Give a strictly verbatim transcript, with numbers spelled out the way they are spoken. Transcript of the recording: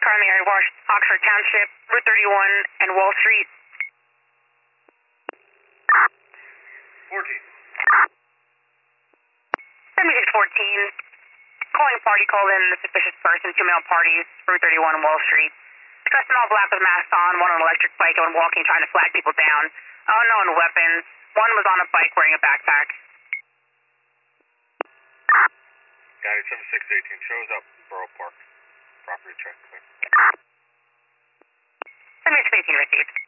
car in the area of Oxford Township, Route thirty-one, and Wall Street. fourteen. seventy-six fourteen. Calling party called in a suspicious person, two male parties, Route thirty-one, Wall Street. Dressed in all black with masks on, one on an electric bike, and one walking, trying to flag people down. Unknown weapons. One was on a bike wearing a backpack. Got it, seven six eighteen. Shows up, Borough Park. Property check. seventy-six eighteen received.